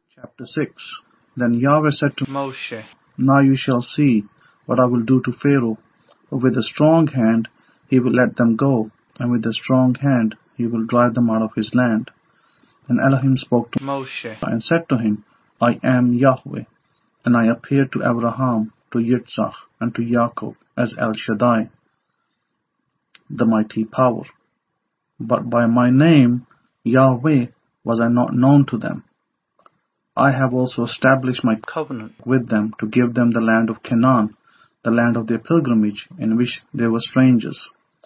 Chapter 6. Then Yahweh said to Moshe, Now you shall see what I will do to Pharaoh, for with a strong hand he will let them go, and with a strong hand he will drive them out of his land. And Elohim spoke to Moshe and said to him, I am Yahweh, and I appeared to Abraham, to Yitzchak, and to Jacob as El Shaddai, the mighty power. But by my name, Yahweh, was I not known to them. I have also established my covenant with them to give them the land of Canaan, the land of their pilgrimage, in which they were strangers.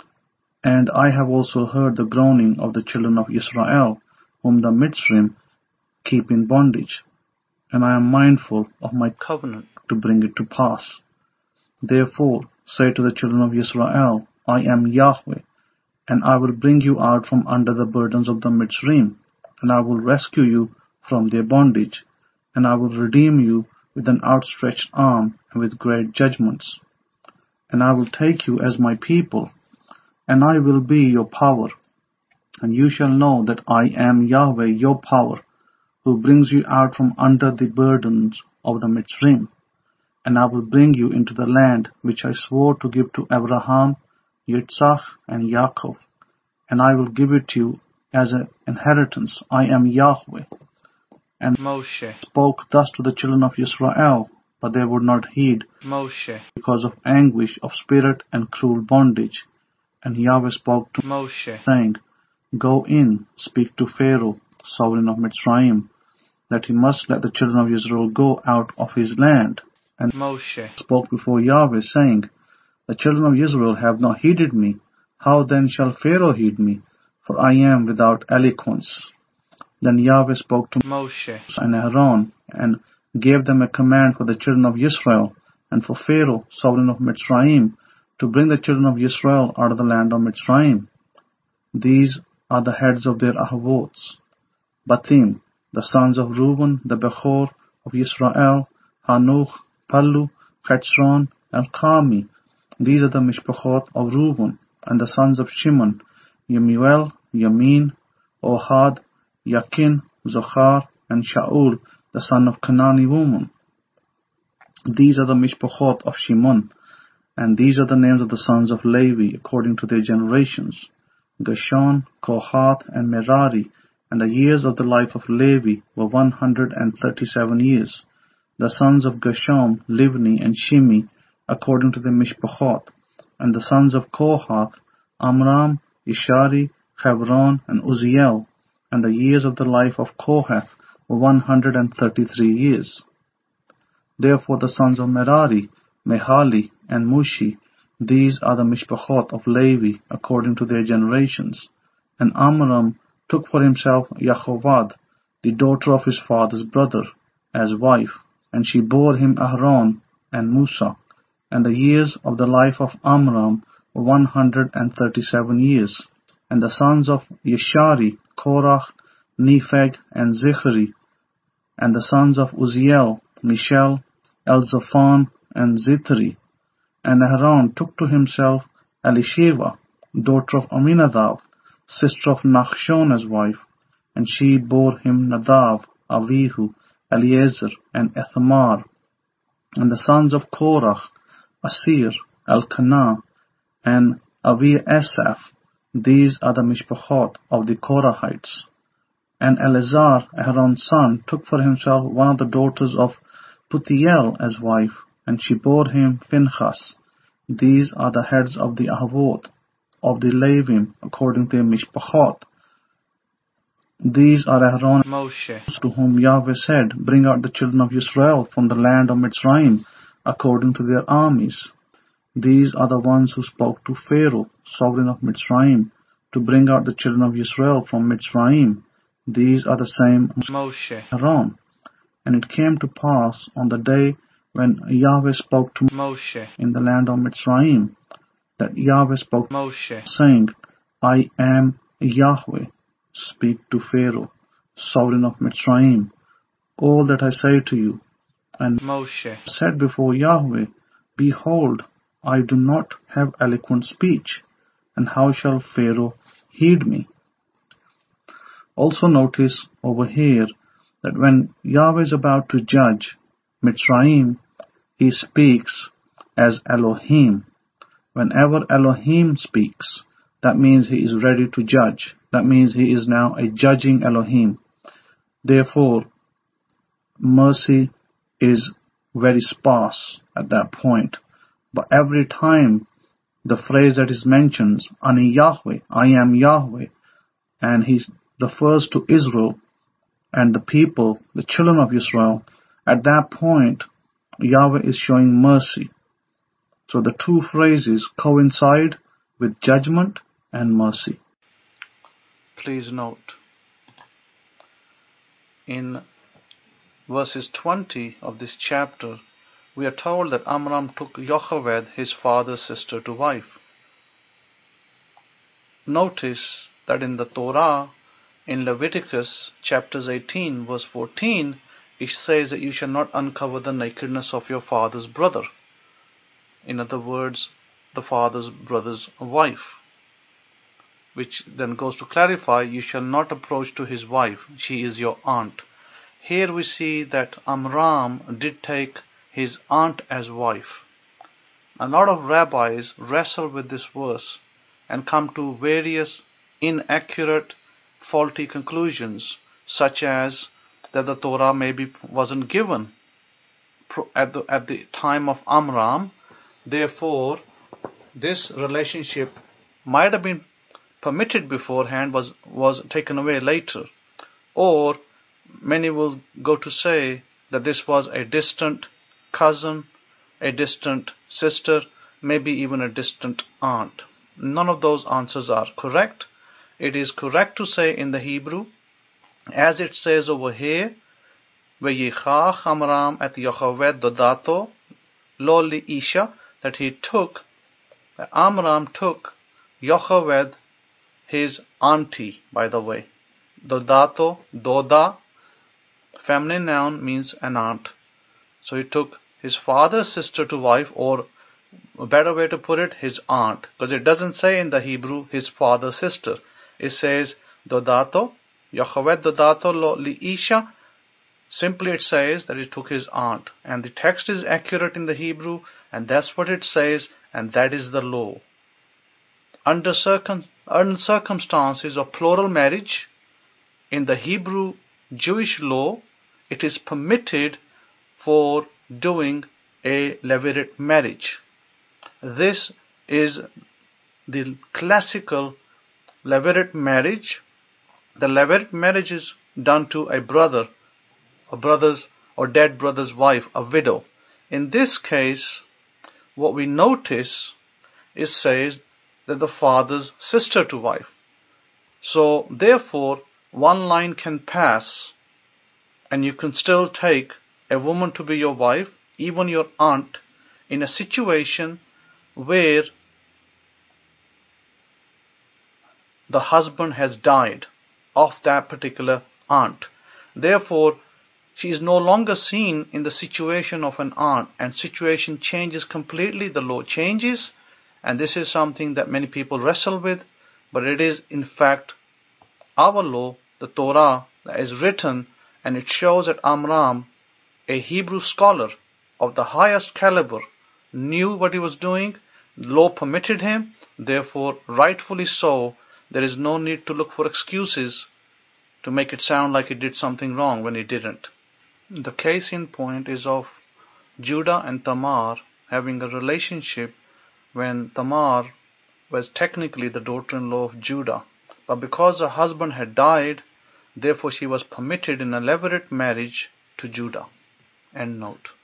And I have also heard the groaning of the children of Israel, whom the Mitzrim keep in bondage. And I am mindful of my covenant to bring it to pass. Therefore say to the children of Israel, I am Yahweh, and I will bring you out from under the burdens of the Mitzrim, and I will rescue you from their bondage, and I will redeem you with an outstretched arm and with great judgments. And I will take you as my people, and I will be your power, and you shall know that I am Yahweh your power, who brings you out from under the burdens of the Mitzrim. And I will bring you into the land which I swore to give to Abraham, Yitzchak, and Jacob, and I will give it to you as an inheritance. I am Yahweh. And Moshe spoke thus to the children of Israel, but they would not heed Moshe because of anguish of spirit and cruel bondage. And Yahweh spoke to Moshe, saying, Go in, speak to Pharaoh, sovereign of Mitzrayim, that he must let the children of Israel go out of his land. And Moshe spoke before Yahweh, saying, The children of Israel have not heeded me. How then shall Pharaoh heed me? For I am without eloquence. Then Yahweh spoke to Moshe and Aaron, and gave them a command for the children of Israel, and for Pharaoh, sovereign of Mitzrayim, to bring the children of Israel out of the land of Mitzrayim. These are the heads of their ahavots: Batim, the sons of Reuben, the Bechor of Israel, Hanuch, Pallu, Chetzron, and Carmi. These are the mishpachot of Reuben, and the sons of Shimon, Yemuel, Yamin, Ohad, Yakin, Zochar, and Shaul, the son of Canaanite woman. These are the mishpachot of Shimon, and these are the names of the sons of Levi according to their generations: Gershon, Kohath, and Merari. And the years of the life of Levi were 137 years. The sons of Gershom, Livni, and Shimi, according to the mishpachot. And the sons of Kohath, Amram, Ishari, Hebron, and Uzziel. And the years of the life of Kohath were 133 years. Therefore the sons of Merari, Mehali, and Mushi, these are the mishpachot of Levi according to their generations. And Amram took for himself Yehovad, the daughter of his father's brother, as wife, and she bore him Aaron and Musa. And the years of the life of Amram were 137 years. And the sons of Yeshari, Korach, Nepheg, and Zichri. And the sons of Uzziel, Mishael, Elzaphan, and Zithri. And Aaron took to himself Elisheva, daughter of Aminadab, sister of Nachshon, as wife, and she bore him Nadav, Avihu, Eliezer, and Ithamar. And the sons of Korach, Asir, Elkanah, and Aviasaph. These are the mishpachot of the Korahites. And Eleazar, Aaron's son, took for himself one of the daughters of Putiel as wife, and she bore him Phinehas. These are the heads of the ahavot of the Levim according to their mishpachot. These are Aaron and Moshe, to whom Yahweh said, Bring out the children of Israel from the land of Mitzrayim according to their armies. These are the ones who spoke to Pharaoh, sovereign of Mitzrayim, to bring out the children of Israel from Mitzrayim. These are the same Moshe and Aaron. And it came to pass on the day when Yahweh spoke to Moshe in the land of Mitzrayim, that Yahweh spoke to Moshe, saying, I am Yahweh, speak to Pharaoh, sovereign of Mitzrayim, all that I say to you. And Moshe said before Yahweh, Behold, I do not have eloquent speech, and how shall Pharaoh heed me? Also notice over here that when Yahweh is about to judge Mitzrayim, he speaks as Elohim. Whenever Elohim speaks, that means he is ready to judge. That means he is now a judging Elohim. Therefore, mercy is very sparse at that point. But every time the phrase that is mentioned, Ani Yahweh, I am Yahweh, and he refers to Israel and the people, the children of Israel, at that point, Yahweh is showing mercy. So the two phrases coincide with judgment and mercy. Please note, in verses 20 of this chapter, we are told that Amram took Yocheved, his father's sister, to wife. Notice that in the Torah, in Leviticus chapters 18 verse 14, it says that you shall not uncover the nakedness of your father's brother. In other words, the father's brother's wife. Which then goes to clarify, you shall not approach to his wife, she is your aunt. Here we see that Amram did take his aunt as wife. A lot of rabbis wrestle with this verse and come to various inaccurate, faulty conclusions, such as that the Torah maybe wasn't given at the time of Amram. Therefore, this relationship might have been permitted beforehand, was taken away later. Or many will go to say that this was a distant cousin, a distant sister, maybe even a distant aunt. None of those answers are correct. It is correct to say in the Hebrew, as it says over here, Veyichach Amram et Yocheved dodato lo li isha, that Amram took Yocheved, his auntie, by the way. Dodato, Doda, feminine noun, means an aunt. So he took his father's sister to wife, or a better way to put it, his aunt. Because it doesn't say in the Hebrew his father's sister. It says Dodato, Yocheved Dodato lo li isha. Simply it says that he took his aunt. And the text is accurate in the Hebrew, and that's what it says, and that is the law. Under circumstances of plural marriage, in the Hebrew Jewish law, it is permitted for doing a Levirate marriage. This is the classical Levirate marriage. The Levirate marriage is done to a brother, a brother's or dead brother's wife, a widow. In this case, what we notice, it says that the father's sister to wife. So therefore, one line can pass and you can still take a woman to be your wife, even your aunt, in a situation where the husband has died of that particular aunt. Therefore, she is no longer seen in the situation of an aunt, and situation changes completely, the law changes, and this is something that many people wrestle with, but it is in fact our law, the Torah, that is written, and it shows that Amram, a Hebrew scholar of the highest caliber, knew what he was doing, law permitted him, therefore rightfully so, there is no need to look for excuses to make it sound like he did something wrong when he didn't. The case in point is of Judah and Tamar having a relationship when Tamar was technically the daughter-in-law of Judah. But because her husband had died, therefore she was permitted in a Levirate marriage to Judah. End note.